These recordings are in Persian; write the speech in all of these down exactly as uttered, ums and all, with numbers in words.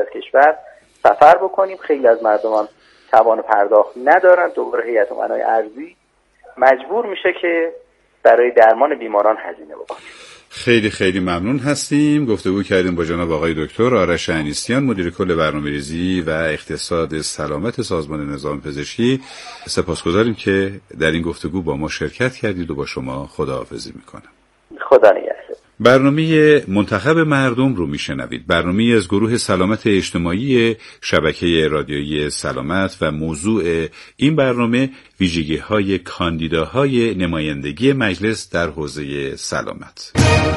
از کشور سفر بکنیم. خیلی از مردمان توان پرداخت ندارن، دوباره هیئت امنای ارضی مجبور میشه که برای درمان بیماران هزینه بکنه. خیلی خیلی ممنون هستیم. گفتگو کردیم با جناب آقای دکتر آرش انیسیان، مدیر کل برنامه‌ریزی و اقتصاد سلامت سازمان نظام پزشکی. سپاسگزاریم که در این گفتگو با ما شرکت کردید و با شما خداحافظی میکنم. خدا نگهدار. برنامه منتخب مردم رو میشنوید. برنامه از گروه سلامت اجتماعی شبکه رادیویی سلامت و موضوع این برنامه ویژگی‌های کاندیداهای نمایندگی مجلس در حوزه سلامت.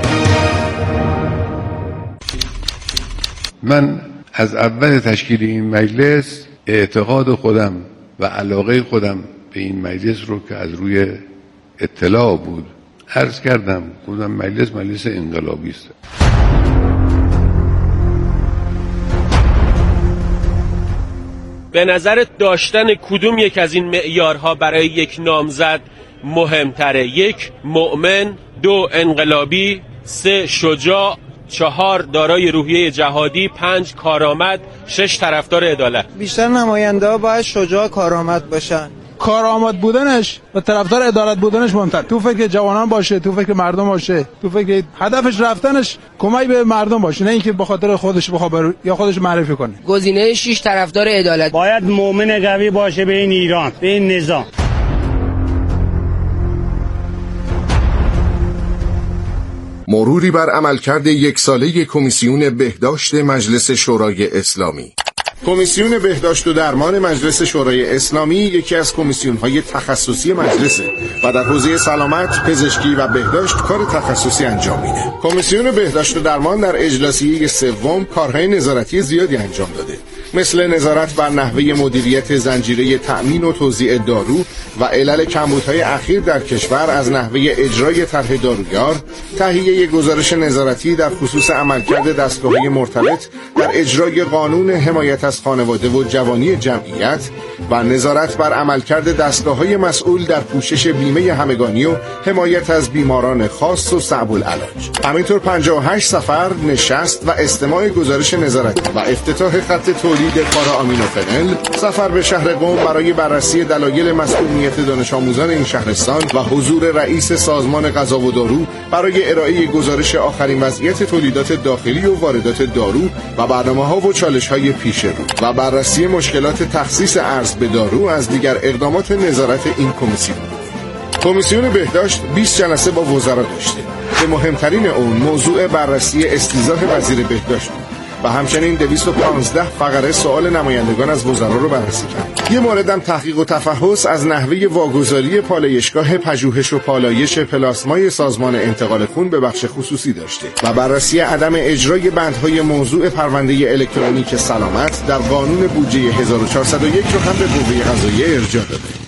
من از اول تشکیل این مجلس اعتقاد خودم و علاقه خودم به این مجلس رو که از روی اطلاع بود عرض کردم. گفتم مجلس مجلس انقلابی است. به نظرت داشتن کدوم یک از این معیارها برای یک نامزد مهمتره؟ یک، مؤمن، دو، انقلابی، سه، شجاع، چهار، دارای روحیه جهادی، پنج، کارآمد، شش، طرفدار عدالت. بیشتر نماینده ها باید شجاع کارآمد باشن. کارآمد بودنش و طرفدار عدالت بودنش مهمتر. تو فکر جوانان باشه، تو فکر مردم باشه، تو فکر هدفش رفتنش کمک به مردم باشه، نه اینکه به خاطر خودش بخواد یا خودش معرفی کنه. گزینه شش، طرفدار عدالت. باید مؤمن قوی باشه به این ایران، به این نظام. مروری بر عملکرد یک ساله کمیسیون بهداشت مجلس شورای اسلامی. کمیسیون بهداشت و درمان مجلس شورای اسلامی یکی از کمیسیون‌های تخصصی مجلسه و در حوزه سلامت، پزشکی و بهداشت کار تخصصی انجام میده. کمیسیون بهداشت و درمان در اجلاسیه سوم کارهای نظارتی زیادی انجام داده، مثل نظارت بر نحوه مدیریت زنجیره تأمین و توزیع دارو و علل کمبودهای اخیر در کشور از نحوه اجرای طرح دارویار، تهیه گزارش نظارتی در خصوص عملکرد دستگاه‌های مرتبط در اجرای قانون حمایت از خانواده و جوانی جمعیت و نظارت بر عملکرد دستگاه‌های مسئول در پوشش بیمه همگانی و حمایت از بیماران خاص و صعب العلاج. همینطور پنجاه و هشت سفر، نشست و استماع گزارش نظارتی و افتتاح خط تولید پارامینوفنل، سفر به شهر قم برای بررسی دلایل مسئولیت دانش آموزان این شهرستان و حضور رئیس سازمان غذا و دارو برای ارائه گزارش آخرین وضعیت تولیدات داخلی و واردات دارو و برنامه‌ها و چالش‌های پیش رو و بررسی مشکلات تخصیص ارز به دارو از دیگر اقدامات نظارت این کمیسیون. کمیسیون بهداشت بیست جلسه با وزرا داشته. به مهمترین اون موضوع بررسی استیضاح وزیر بهداشت و همچنین دویست و پانزده فقره سوال نمایندگان از وزرا رو بررسی کرد. یه موردم تحقیق و تفحص از نحوه واگذاری پالایشگاه پژوهش و پالایش پلاسمای سازمان انتقال خون به بخش خصوصی داشته و بررسی عدم اجرای بندهای موضوع پرونده الکترونیک سلامت در قانون بودجه هزار و چهارصد و یک رو هم به قوه قضاییه ارجاع داده.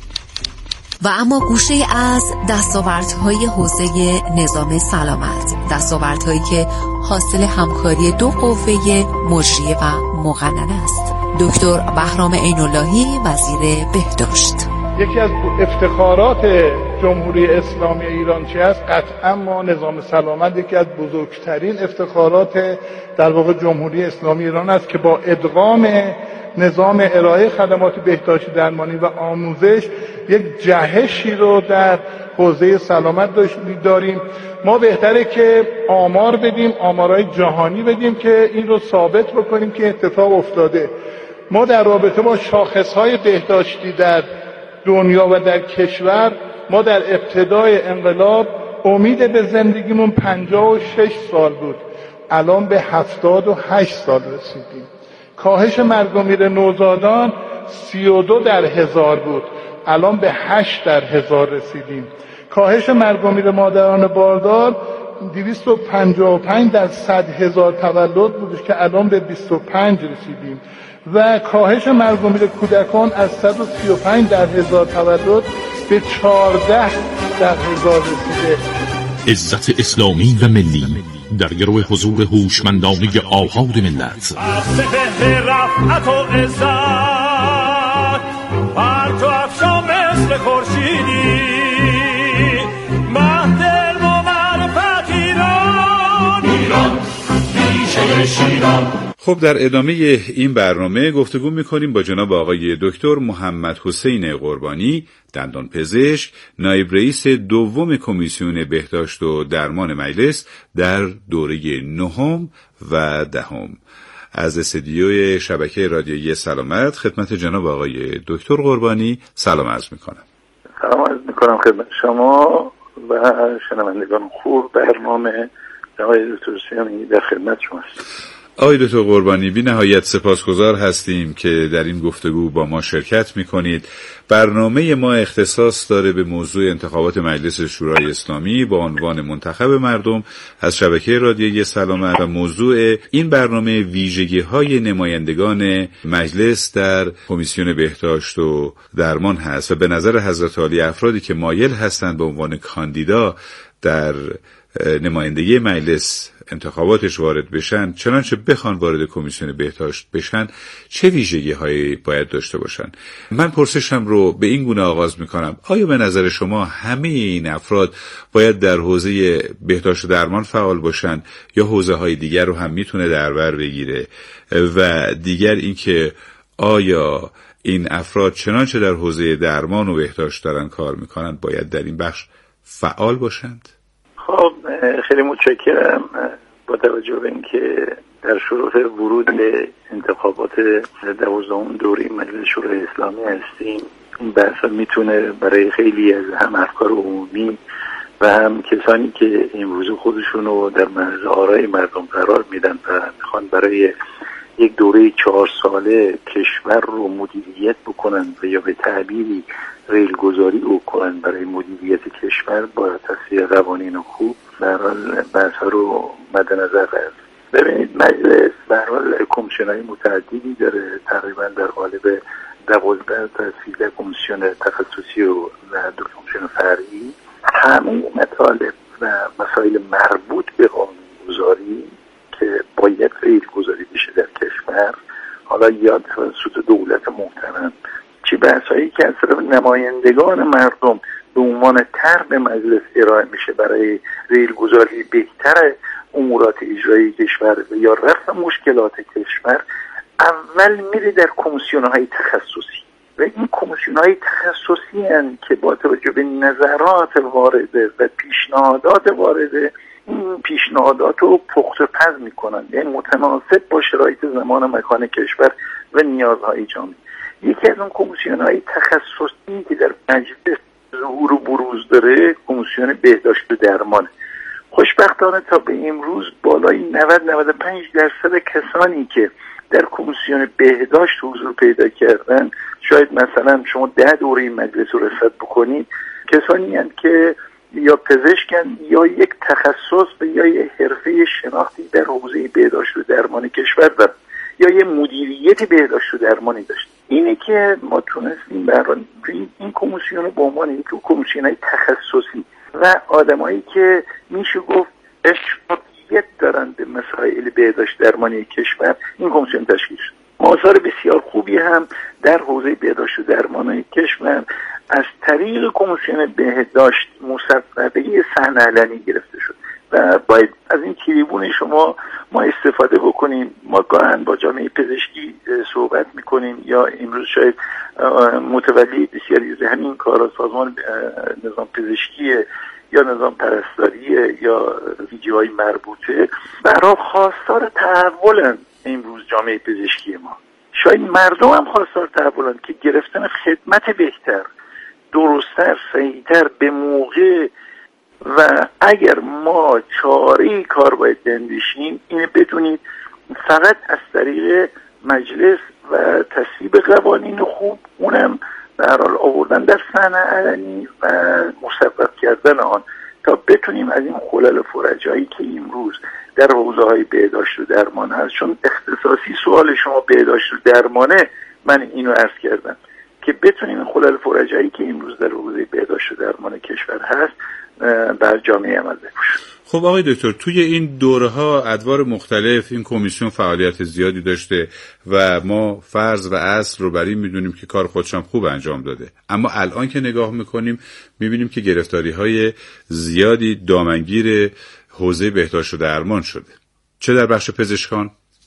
و اما گوشه از دستاوردهای حوزه نظام سلامت، دستاوردهایی که حاصل همکاری دو قوه مجریه و مقننه است. دکتر بهرام عین‌اللهی، وزیر بهداشت. یکی از افتخارات جمهوری اسلامی ایران چی است؟ قطعا ما نظام سلامت یکی از بزرگترین افتخارات در واقع جمهوری اسلامی ایران است که با ادغام نظام ارائه خدمات بهداشتی درمانی و آموزش یک جهشی رو در حوزه سلامت داریم. ما بهتره که آمار بدیم، آمارهای جهانی بدیم که این رو ثابت بکنیم که اتفاق افتاده. ما در رابطه با شاخصهای بهداشتی در دنیا و در کشور، ما در ابتدای انقلاب امید به زندگیمون پنجاه و شش سال بود، الان به هفتاد و هشت سال رسیدیم. کاهش مرگ و میر نوزادان سی و دو در هزار بود، الان به هشت در هزار رسیدیم. کاهش مرگ و میر مادران باردار دویست و پنجاه و پنج در صد هزار تولد بود که الان به بیست و پنج رسیدیم و کاهش مرگ و میر کودکان از صد و سی و پنج در هزار تولد به چهارده در هزار رسیده. عزت اسلامی و ملی در گروه حضور هوشمندانه آحاد ملت. از سپهر رفعت و عزت بر تو افشا مثل خورشیدی، مهد علم و معرفت ایران، ایران ریشه شیران. خب در ادامه این برنامه گفتگو می‌کنیم با جناب آقای دکتر محمد حسین قربانی، دندانپزشک، نایب رئیس دوم کمیسیون بهداشت و درمان مجلس در دوره نهم و دهم. از استودیوی شبکه رادیویی سلامت خدمت جناب آقای دکتر قربانی سلام عرض می‌کنم. سلام عرض می‌کنم خدمت شما و شنوندگان خوب. برنامه آقای دکتر سیامی در خدمت شماست. آقای دکتر قربانی، بی نهایت سپاسگزار هستیم که در این گفتگو با ما شرکت میکنید. برنامه ما اختصاص داره به موضوع انتخابات مجلس شورای اسلامی با عنوان منتخب مردم از شبکه رادیویی سلامت و موضوع این برنامه ویژگی‌های نمایندگان مجلس در کمیسیون بهداشت و درمان هست و به نظر حضرت عالی افرادی که مایل هستند به عنوان کاندیدا در نمایندگی مجلس انتخاباتش وارد بشن، چنانچه بخوان وارد کمیسیون بهداشت بشن، چه ویژگی هایی باید داشته باشن؟ من پرسشم رو به این گونه آغاز میکنم: آیا به نظر شما همه این افراد باید در حوزه بهداشت و درمان فعال باشن یا حوزه های دیگر رو هم میتونه در بر بگیره؟ و دیگر اینکه آیا این افراد چنانچه در حوزه درمان و بهداشت دارن کار میکنن باید در این بخش فعال باشند؟ خب خیلی متشکرم. با توجه به اینکه در شروع ورود به انتخابات دوازدهم دوره مجلس شورای اسلامی هستیم، این بحث میتونه برای خیلی از هم افکار عمومی و هم کسانی که امروز خودشون رو در معرض آرای مردم قرار میدن و میخوان برای یک دوره چهار ساله کشور رو مدیریت بکنن و یا به تعبیری ریلگذاری بکنن برای مدیریت کشور، با تصویه قوانین خوب در حال بحث رو مد نظر قرار. ببینید مجلس به هر حال کمیسیون‌های متعددی داره، تقریبا در قالب دوازده تا سیزده کمیسیون تخصصی و دو کمیسیون فرعی. همه مطالب و مسائل مربوط به قانون‌گذاری که باید ریلگذاری بشه در کشور، حالا یا توسط دولت محترم، چی بحثایی که از طرف نمایندگان مردم به عنوان طرح به مجلس ارائه میشه برای ریلگذاری بهتر امورات اجرایی کشور یا رفع مشکلات کشور، اول میره در کمیسیون‌های تخصصی و این کمیسیون‌های تخصصی هستند که با توجه به نظرات وارده و پیشنهادات وارده این پیشنهادات رو پخت و پز میکنن، یعنی متناسب با شرایط زمان و مکان کشور و نیازهای جامعه. یکی از اون کمیسیون‌های تخصصی که در مجلس ظهور و بروز داره کمیسیون بهداشت و درمان. خوشبختانه تا به امروز بالای نود تا نود و پنج درصد کسانی که در کمیسیون بهداشت حضور پیدا کردن، شاید مثلا شما ده دوره مجلس رو رصد بکنید، کسانی هستند که یا پزشکن یا یک تخصص و یا یک حرفه شناختی در حوزه بهداشت و درمان کشور دارن یا یه مدیریت بهداشت و درمانی داشت. اینه که ما تونستیم برای این کمیسیون به عنوان یک کمیسیون‌های تخصصی و آدمایی که میشه گفت اشرافیت دارن به مسائل بهداشت درمانی کشور این کمیسیون تشکیل شد. آثار بسیار خوبی هم در حوزه بهداشت و درمان کشور از طریق کمیسیون بهداشت مصوبه صحن علنی گرفته شد و باید از این تریبون شما ما استفاده بکنیم. ما گاهن با جامعه پزشکی صحبت میکنیم یا امروز شاید متولی بسیاری از همین کارا سازمان نظام پزشکی یا نظام پرستاری یا ویژگی‌های مربوطه برای خواستار تحولن امروز جامعه پزشکی ما. شاید مردم هم خواستار تحولن که گرفتن خدمت بهتر، درست‌تر، صحیح‌تر، به موقع. و اگر ما چاره کار باید بندشیم اینه بدونید فقط از طریق مجلس و تصویب قوانین خوب، اونم در حال آوردن در صحنه علنی و مصوب کردن آن، تا بتونیم از این خلل و فرجایی که امروز در حوزه‌های بهداشت و درمان هست، چون اختصاصی سوال شما بهداشت و درمانه، من اینو عرض کردم که بتونیم این خلل و فرجایی که امروز در حوزه بهداشت و درمان کشور هست بر جامعه عمل بپوشیم. خب آقای دکتر، توی این دوره ها ادوار مختلف این کمیسیون فعالیت زیادی داشته و ما فرض و اصل رو بر این میدونیم که کار خودش هم خوب انجام داده، اما الان که نگاه میکنیم میبینیم که گرفتاری های زیادی دامنگیر حوزه بهداشت و درمان شده، چه در بخش پزشکان،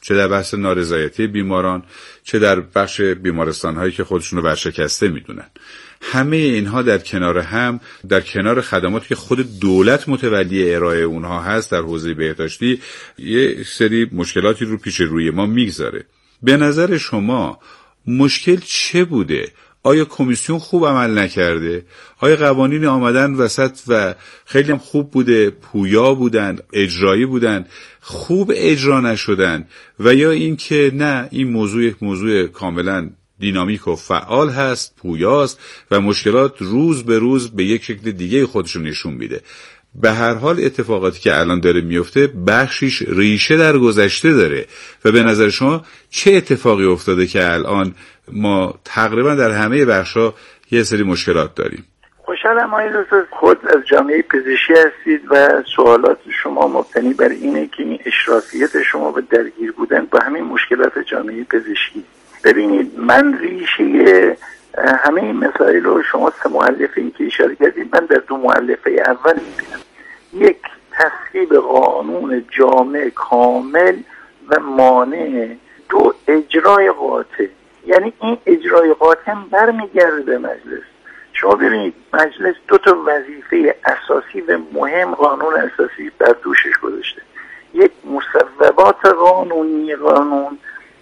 چه در بحث نارضایتی بیماران، چه در بخش بیمارستان‌هایی که خودشون رو ورشکسته میدونن. همه اینها در کنار هم، در کنار خدماتی که خود دولت متولی ارائه اونها هست در حوزه بهداشتی، یه سری مشکلاتی رو پیش روی ما میگذاره. به نظر شما مشکل چه بوده؟ آیا کمیسیون خوب عمل نکرده؟ آیا قوانین آمدن وسط و خیلی هم خوب بوده، پویا بودن، اجرایی بودن، خوب اجرا نشدن؟ و یا این که نه، این موضوع یک موضوع کاملا دینامیک و فعال هست، پویاست و مشکلات روز به روز به یک شکل دیگه خودشون نشون میده؟ به هر حال اتفاقاتی که الان داره میفته بخشیش ریشه در گذشته داره و به نظر شما چه اتفاقی افتاده که الان ما تقریبا در همه بخشا یه سری مشکلات داریم؟ خوشحالم آقای دکتر خود از جامعه پزشکی هستید و سوالات شما مبتنی بر اینه که این اشرافیت شما به درگیر بودن با همین مشکلات جامعه پزشکی. ببینید، من ریشه همه این مسائل رو شما سه مؤلفه‌ای که اشاره کردید من در دو مؤلفه اول می‌بینم. یک، تصویب قانون جامع کامل و مانع. دو، اجرای قاطع. یعنی این اجرای قاطع هم برمیگرده به مجلس. شما ببینید مجلس دو تا وظیفه اساسی و مهم قانون اساسی بر دوشش گذاشته. یک، مصوبات قانونی قانون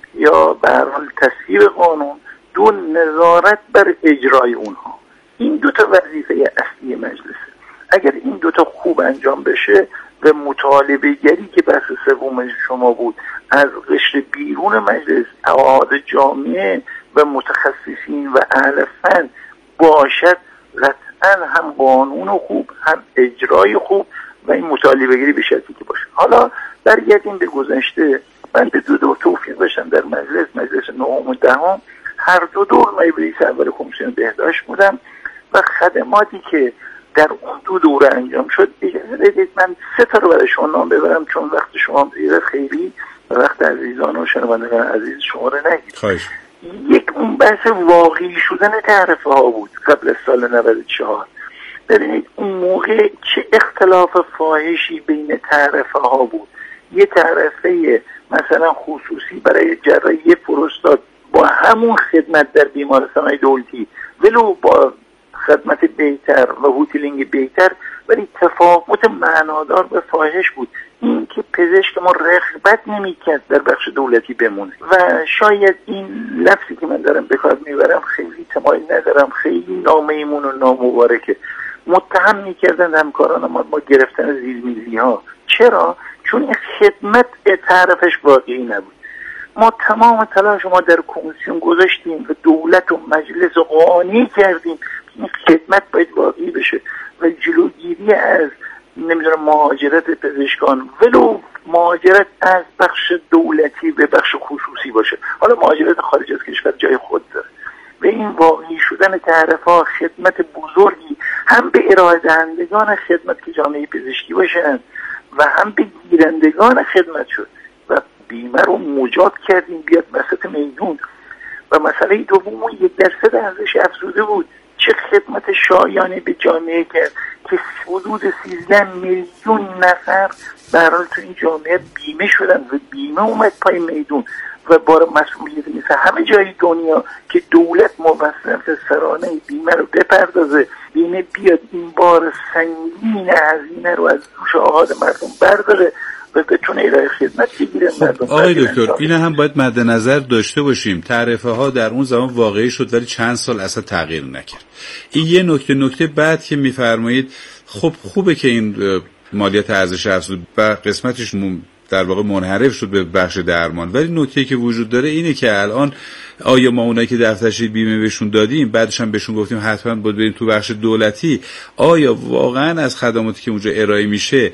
یا به هر حال تصویب قانون. دو، نظارت بر اجرای اونها. این دو تا وظیفه اصلی مجلسه. اگر این دو تا خوب انجام بشه و مطالبه گری که بحث سوم شما بود از قشر بیرون مجلس، اعضای جامعه و متخصصین و اهل فن باشد، قطعا هم قانون خوب، هم اجرای خوب و این مطالبه گری به شکلی که باشه. حالا برگردیم به گذشته. من به دو دور توفیق داشتم در مجلس، مجلس نهم و دهم، هر دو دور نایب رئیس اول کمیسیون بهداشت بودم و خدماتی که در اون دو دوره انجام شد، اجازه بدید من سه تا رو برای شما نام ببرم چون وقت شما زیاد خیلی و وقت عزیزان و شنوندگان عزیز شما رو نگید. خواهش. یک، اون بحث واقعی شدن تعرفه ها بود قبل از سال نود و چهار. ببینید اون موقع چه اختلاف فاحشی بین تعرفه ها بود. یه تعرفه مثلا خصوصی برای جراحی پروستات با همون خدمت در بیمارستان‌های دولتی ولو با خدمت بهتر و هوتلینگ بهتر، ولی تفاوت معنادار به فاحش بود. این که پزشک ما رغبت نمی‌کرد در بخش دولتی بمونه و شاید این لفظی که من دارم به کار میبرم خیلی تمایل ندارم، خیلی نامیمون و نامبارکه. متهم می‌کردن همکاران ما ما گرفتن زیرمیزی ها. چرا؟ چون این خدمت تعرفش واقعی نبود. ما تمام تلاش ما در کمیسیون گذاشتیم و دولت و مجلس قانع کردیم این خدمت باید واقعی بشه و جلوگیری از نمیدونم مهاجرت پزشکان ولو مهاجرت از بخش دولتی به بخش خصوصی باشه. حالا مهاجرت خارج از کشور جای خود داره و این واقعی شدن تعرفه خدمت بزرگی هم به ارائه دهندگان خدمت که جامعه پزشکی باشن و هم به گیرندگان خدمت شد و بیمه رو مجاد کردیم بیاد وسط میدون. و مسئله دوم اون یک درصد ارزش افزوده بود. چه خدمت شایانه به جامعه کرد که حدود سیزده میلیون نفر برای تو این جامعه بیمه شدن و بیمه اومد پای میدون و بار مسئولیت مثل همه جای دنیا که دولت موظف سرانه بیمه رو بپردازه، بیمه بیاد این بار سنگین هزینه رو از دوش آهاد مردم برداره و بتونه ارائه خدمت بگیره. خب آقای دکتر، این هم باید مد نظر داشته باشیم. تعرفه ها در اون زمان واقعی شد ولی چند سال اصلا تغییر نکرد. این یه نکته نکته بعد که میفرمایید خب خوبه که این مالیات ارزش افزوده و قسمتش در واقع منحرف شد به بخش درمان، ولی نکته‌ای که وجود داره اینه که الان آیا ما اونایی که دفترچه بیمه بهشون دادیم بعدش هم بهشون گفتیم حتما باید بریم تو بخش دولتی، آیا واقعا از خدماتی که اونجا ارائه میشه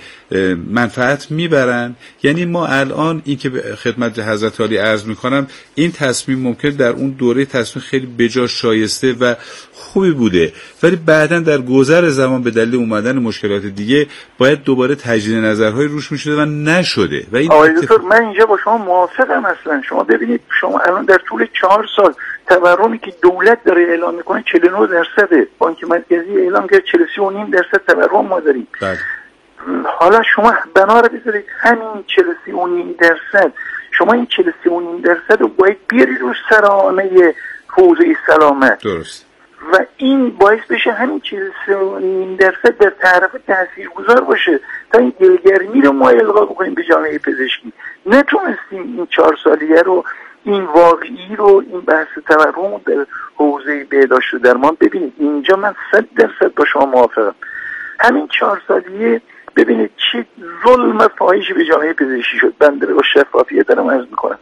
منفعت میبرن؟ یعنی ما الان این که خدمت حضرت عالی عرض میکنم این تصمیم ممکن در اون دوره تصمیم خیلی بجا شایسته و خوبی بوده ولی بعداً در گذر زمان به دلیل اومدن مشکلات دیگه باید دوباره تجدید نظرهای روش میشده و نشده. و این آقای دکتر من اینجا با شما موافقم. اصلا شما ببینید شما الان در طول چهار سال تورمی که دولت داره اعلام میکنه چهل و نه درصده، بانک مرکزی اعلام کرد چهل و سه و نیم درصد تورم ما داریم. حالا شما بنا رو بذارید همین چهل و سه و نیم درصد شما این چهل و سه و نیم درصد رو باید بیاری رو سرانه حوزه سلامت. درست. و این باعث بشه همین چهل و سه و نیم درصد در طرف تاثیرگذار باشه تا این دلگرمی رو ما القا بکنیم به جامعه پزشکی. نتونستیم این چهار سالیه رو، این واقعی رو، این بحث تورم در حوزه بهداشت و درمان ببینید. اینجا من صد درصد با شما موافقم. همین چهار سالیه ببینید چه ظلم فاحشی به جامعه پزشکی شد. بنده با شفافیت دارم عرض میکنم.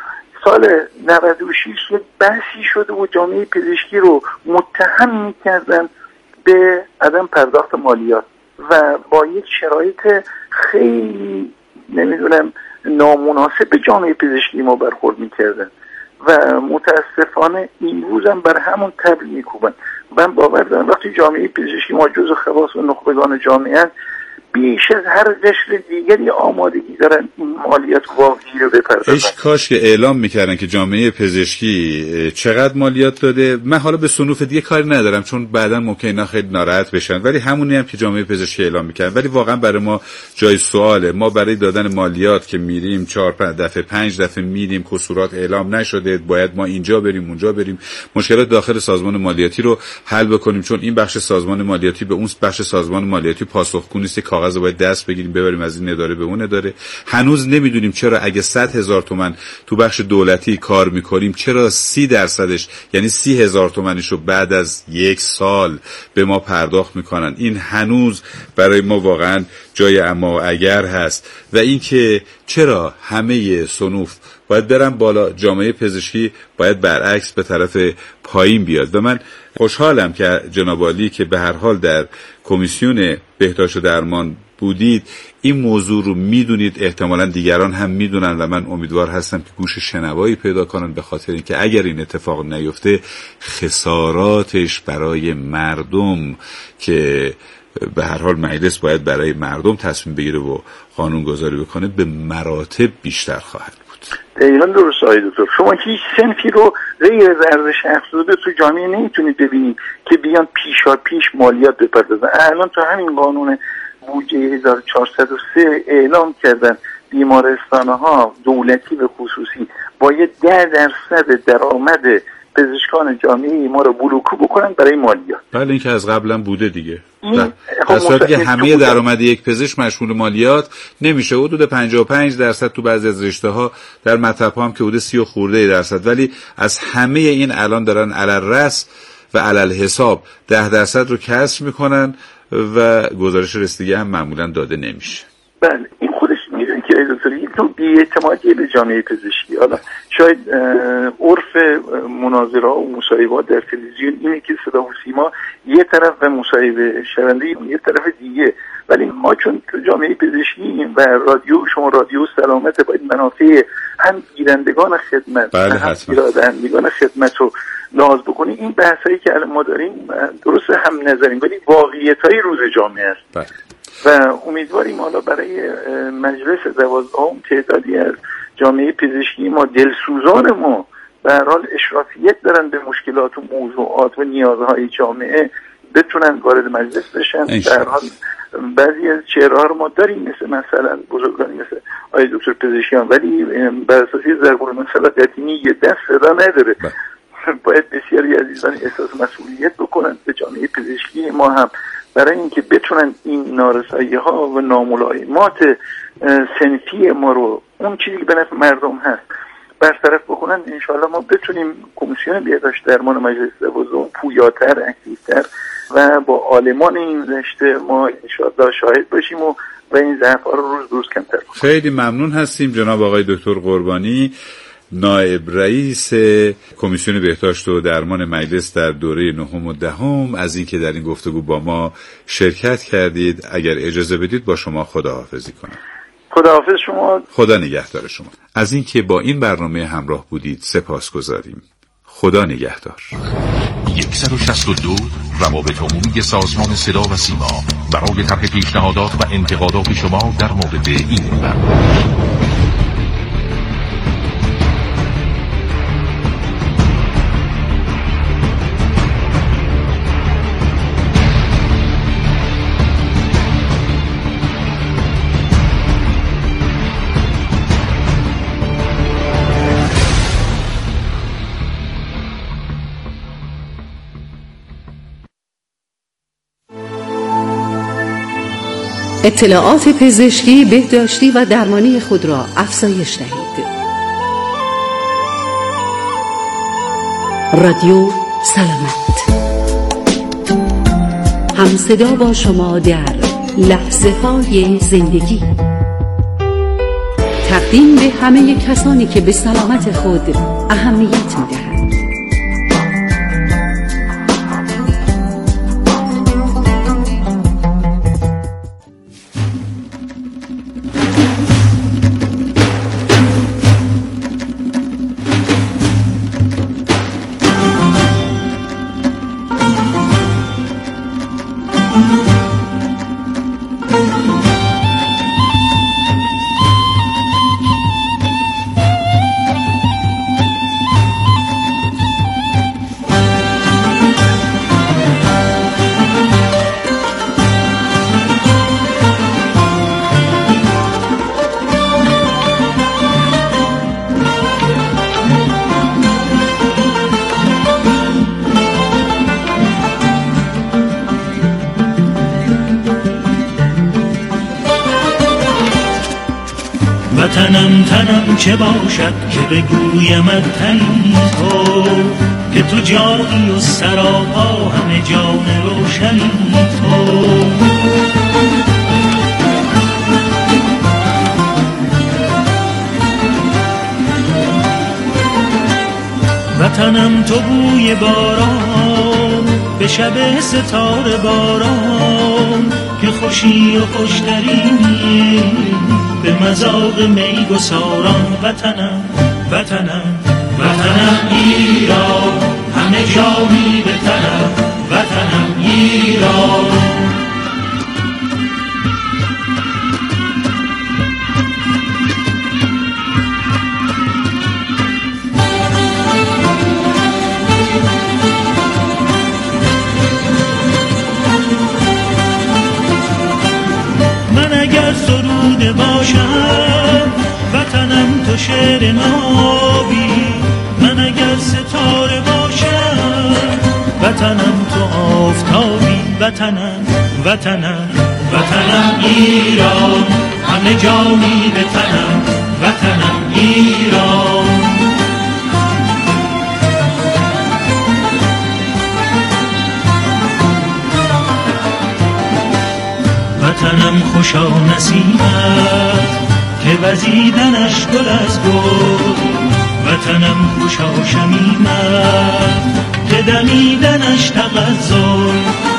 سال نود و شش یک بحثی شده و جامعه پزشکی رو متهم میکردن به عدم پرداخت مالیات و با یک شرایط خیلی نمیدونم نامناسب به جامعه پزشکی ما برخورد میکردن و متاسفانه این روز هم بر همون طبل میکوبن. من باور دارم وقتی جامعه پزشکی ما جزو خواص و نخبگان جامعه هست، بیش از هر قشر دیگری آمادگی دارن این مالیات واقعی رو بپردازن. ایش کاش که اعلام میکردن که جامعه پزشکی چقدر مالیات داده. من حالا به صنوف دیگه کاری ندارم چون بعدا ممکنه خیلی ناراحت بشن، ولی همونی هم که جامعه پزشکی اعلام میکردن. ولی واقعا برای ما جای سواله. ما برای دادن مالیات که میریم چهار پنج دفعه پنج دفعه میریم، کسورات اعلام نشده، باید ما اینجا بریم اونجا بریم، مشکلات داخل سازمان مالیاتی رو حل بکنیم چون این بخش سازمان مالیاتی به اون بخش سازمان مالیاتی پاسخگو نیست. کاغذ باید دست بگیریم ببریم از این اداره به اون اداره. هنوز نمیدونیم چرا اگه صد هزار تومان تو بخش دولتی کار میکنیم چرا سی درصدش یعنی سی هزار تومانش رو بعد از یک سال به ما پرداخت میکنن. این هنوز برای ما واقعا جای اما و اگر هست. و اینکه چرا همه صنوف باید برن بالا، جامعه پزشکی باید برعکس به طرف پایین بیاد. و من خوشحالم که جناب عالی که به هر حال در کمیسیون بهداشت و درمان بودید این موضوع رو میدونید، احتمالاً دیگران هم میدونن و من امیدوار هستم که گوش شنوایی پیدا کنن، به خاطر اینکه اگر این اتفاق نیفته خساراتش برای مردم که به هر حال مجلس باید برای مردم تصمیم بگیره و قانون گذاری بکنه به مراتب بیشتر خواهد بود. دقیقاً درست آقای دکتر. شما هیچ صنفی رو غیر از ارزش افزوده تو جامعه نمیتونید ببینید که بیان پیشا پیش مالیات بپردازن. الان تو همین قانون بودجه هزار و چهارصد و سه اعلام کردن بیمارستان‌ها دولتی و خصوصی باید ده درصد درآمد پزشکان جامعه ما رو بلوکو بکنن برای مالیات. بله این که از قبلا بوده دیگه. در صورتی که همه درآمد یک پزشک مشمول مالیات نمیشه، حدود پنجاه و پنج درصد تو بعضی از رشته‌ها، در مطب‌ها هم که حدود سی و خورده درصد، ولی از همه این الان دارن علل رأس و علل حساب ده درصد رو کسر میکنن و گزارش رسیدگی هم معمولا داده نمیشه. بله این خودش میدونی که دکتر یک تو بی‌اعتمادی به جامعه پزشکی. حالا شاید عرف مناظره و مصاحبات در تلویزیون اینه که صدا و سیما یه طرف و مصاحبه شونده یه طرف دیگه، ولی ما چون تو جامعه پزشکی و رادیو، شما رادیو سلامت، باید منافع هم گیرندگان خدمت بله هم گیرندگان خدمت رو لحاظ بکنیم. این بحثایی که الان ما داریم درست هم نظریم ولی واقعیت‌های روز جامعه است. بله. و امیدواریم حالا برای مجلس دوازدهم تعدادی از جامعه پزشکی ما، دلسوزان ما، به هر حال اشرافیت دارن به مشکلات و موضوعات و نیازهای جامعه، بتونن وارد مجلس بشن. به هر حال بعضی از چهره‌ها رو ما داریم مثل مثلا بزرگانی مثل آقای دکتر پزشکیان، ولی بر اساس ضرب المثل قدیمی یه دست صدا نداره. باید بسیاری عزیزان احساس مسئولیت بکنن به جامعه پزشکی ما هم برای اینکه بتونن این نارسایی ها و ناملایمات صنفی ما رو، اون چیزی که به نفع مردم هست، برطرف بکنن. انشاءالله ما بتونیم کمیسیون بهداشت درمان مجلس دوازدهم پویاتر، اکتیوتر و با عالمان این رشته ما انشاءالله شاهد باشیم و و این ضعف‌ها رو روز روز کمتر بکنیم. خیلی ممنون هستیم جناب آقای دکتر قربانی، نایب رئیس کمیسیون بهداشت و درمان مجلس در دوره نهم و دهم، از اینکه در این گفتگو با ما شرکت کردید. اگر اجازه بدید با شما خداحافظی کنم. خداحافظ شما. خدا نگهدار شما. از اینکه با این برنامه همراه بودید سپاسگزاریم. خدا نگهدار. صد و شصت و دو روابط عمومی سازمان صدا و سیما برای طرح پیشنهادات و انتقادات شما در مورد این برنامه اطلاعات پزشکی، بهداشتی و درمانی خود را افزایش دهید. رادیو سلامت، همصدا با شما در لحظه های زندگی. تقدیم به همه کسانی که به سلامت خود اهمیت می‌دهند. تنم تنم چه باشد که بگویمت تنی تو، که تو جایی و سراپا همه جان روشنی تو. وطنم تو بوی باران به شب ستاره باران، که خوشی و خوشترینی به مذاق می گساران. وطنم وطنم وطنم ایران، همه جا می بتنم. وطنم ایران، من اگر سروده باشم وطنم تو شعر نابی، من اگر ستاره باشم وطنم تو آفتابی. وطنم وطنم وطنم ایران، همه جا می بتنم. وطنم ایران، وطنم خوشا نسیمت که وزیدنش گل از گل. وطنم خوشا شمیمت که دمیدنش تغزل.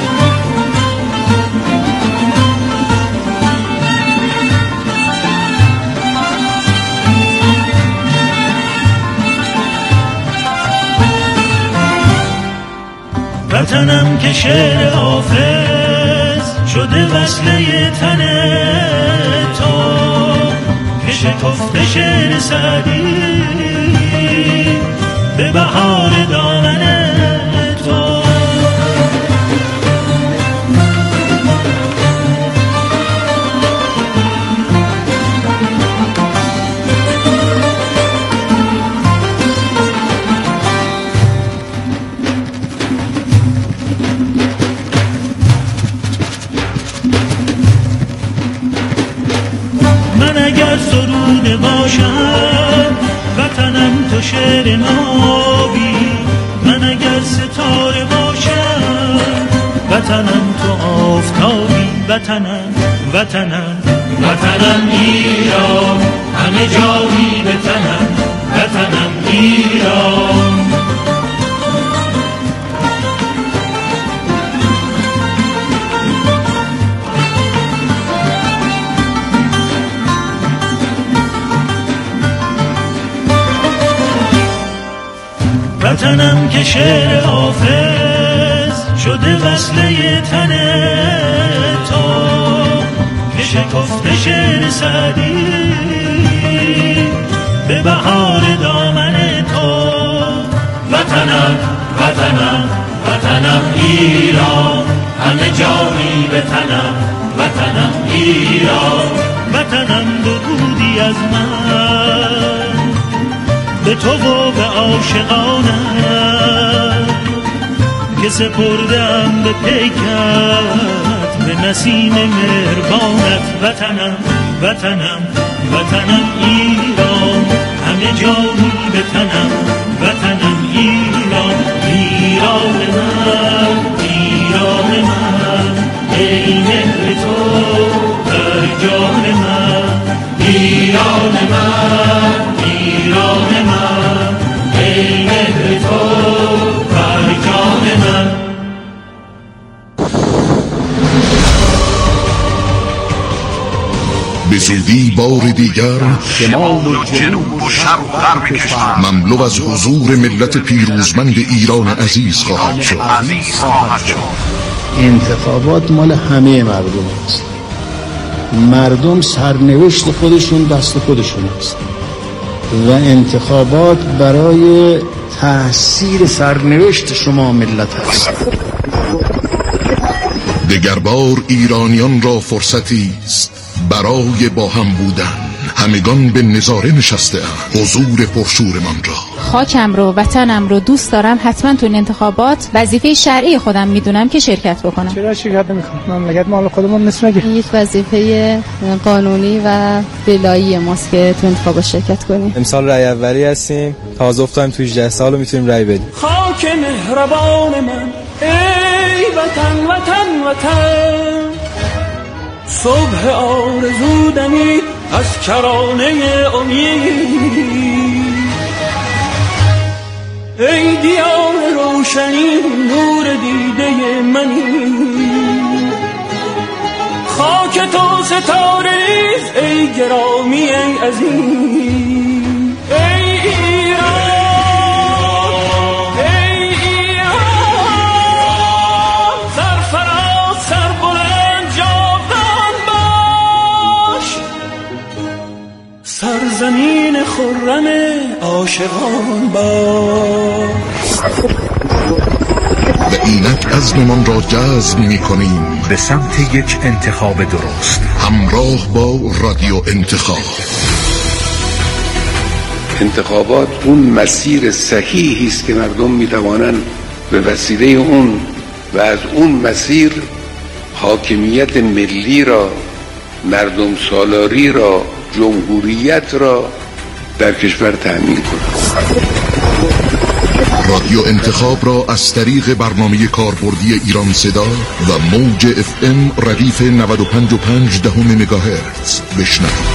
وطنم که شعر حافظ شده وصله تن تو، که شکفته شعر سعدی به بهار دامن تو. من اگر سروده باشم وطنم تو شعر نابی، من اگر ستاره باشم وطنم تو آفتابی. وطنم وطنم وطنم ایران، همه جا می بتنم. وطنم ایران، وطنم که شعر حافظ شده وصله تن تو، که شکفته شعر سعدی به بهار دامن تو. وطنم وطنم وطنم ایران، همه جا می بتنم. وطنم ایران، وطنم درودی از من به تو و به عاشقانم، که سپردم به پیکت به نسیم مهربانت وطنم وطنم وطنم ایران همه جانی به تنم وطنم ایران ایران من ایران من ای مهر تو در جان من ایران من ایران من ای مهر تو در جان من. به زودی بار دیگر شمال و جنوب و شرق و غرب کشور مملو از حضور ملت پیروزمند ایران عزیز خواهد شد. انتخابات مال همه مردم است. مردم سرنوشت خودشون دست خودشون است و انتخابات برای تأثیر سرنوشت شما ملت است. دگربار ایرانیان را فرصتی است برای با هم بودن. همگان به نظاره نشسته اند حضور پرشورمان را. خاکم رو وطنم رو دوست دارم، حتما تو این انتخابات وظیفه شرعی خودم میدونم که شرکت بکنم. چرا شرکت نمی‌کنم؟ مملکت مال خودمون نیست مگه؟ یک وظیفه قانونی و ولایی ماست که تو انتخابات شرکت کنیم. امسال رای اولی هستیم، تازه افتادیم تو هجده سال و میتونیم رای بدیم. خاک مهربان من ای وطن وطن وطن، صبح آرزو دمید از کرانه امید، ای دیار روشنی نور دیده منی، خاک تو ستاره ریز ای گرامی ای عزیز، ای ایران ای ایران، سرفراز سر بلند جاودان باش، سرزمین خرم عاشقان باش. و اینک عزممان را جزم می کنیم به سمت یک انتخاب درست، همراه با رادیو انتخاب. انتخابات اون مسیر صحیحی است که مردم می توانند به وسیله اون و از اون مسیر حاکمیت ملی را، مردم سالاری را، جمهوریت را در کشور تأمین کنند. رادیو انتخاب را از طریق برنامه کاربردی ایران صدا و موج اف ام ردیف نود و پنج و پنج دهم مگاهرتز بشنوید.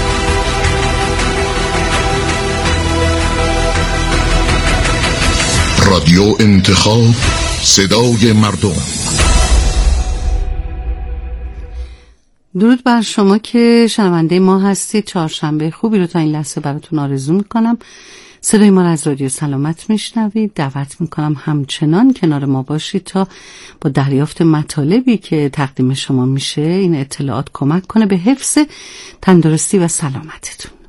رادیو انتخاب، صدای مردم. درود بر شما که شنونده ما هستید. چهارشنبه خوبی رو تا این لحظه براتون آرزو میکنم. صدای ما را از رادیو سلامت میشنوید. دعوت میکنم همچنان کنار ما باشید تا با دریافت مطالبی که تقدیم شما میشه این اطلاعات کمک کنه به حفظ تندرستی و سلامتتون.